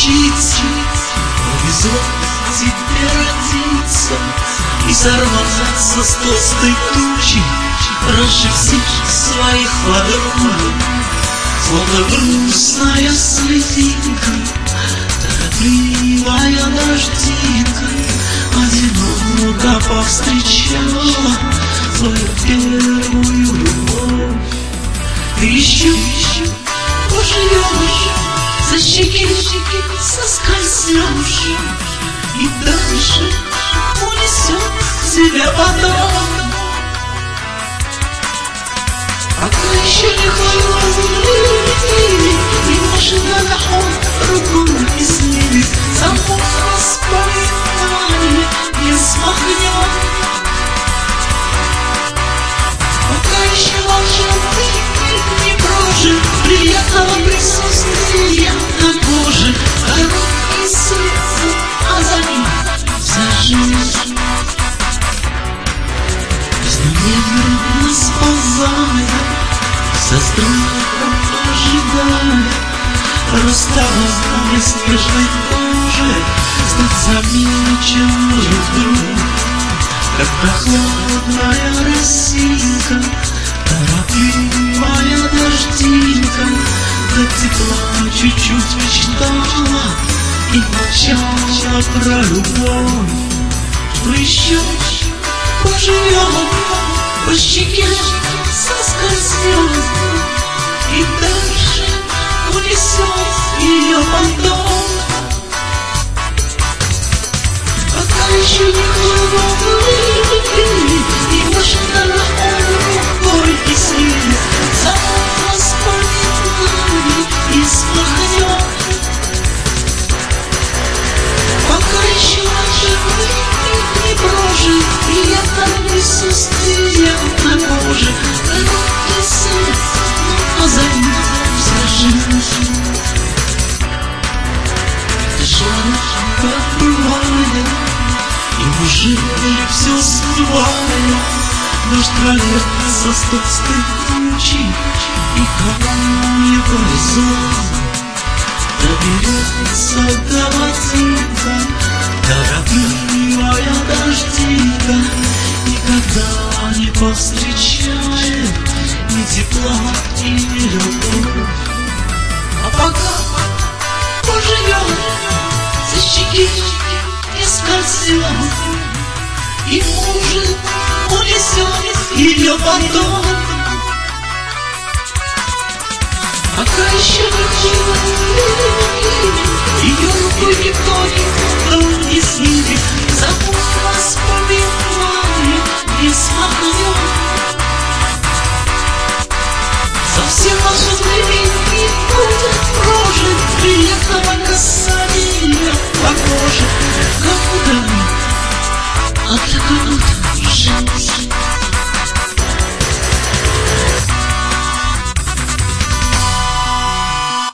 птицы, повезло тебе родиться и сорваться с толстой тучи, раньше всех своих подруг. Словно грустная слезинка, торопливая дождинка, одиноко повстречала свою первую любовь. Ты еще поживешь, за щеки соскользнешь, и дальше унесет тебя потом. Пока еще не хватит, и машина на рукой и снимет замок воспоминаний не смахнет. Пока еще волшебный не прожит приятного присутствия на коже, короткий след, а за ним вся жизнь. Безнадежно сползая, со страхом ожидая расставания снежной кожи, стать замеченной вдруг, как прохладная росинка, торопливая дождинка, до тепла чуть-чуть мечтала и молчала про любовь. Что еще поживет, по щеке соскользнет, и дальше унесет ее потом. Пока еще не хватит, и машина рукой и снимет замок воспоминаний и смахнет. Пока еще живой не прожит приятного присутствия на коже, короткий след, а за ним вся жизнь. Дышала, как бывает, и уже все смывает, дождь прольется с толстой тучи, и кому не повезло, доберется до ботинка, торопливая дождинка, никогда не повстречает ни тепла и ни любовь. А пока поживет, за щеки не скользнет, и может унесет ее потом. Пока еще не хватит, ее рукой никто не снимет, замок воспоминаний не смахнет. Совсем волшебный не будет прожит приятного касания по коже, кому-то, а для кого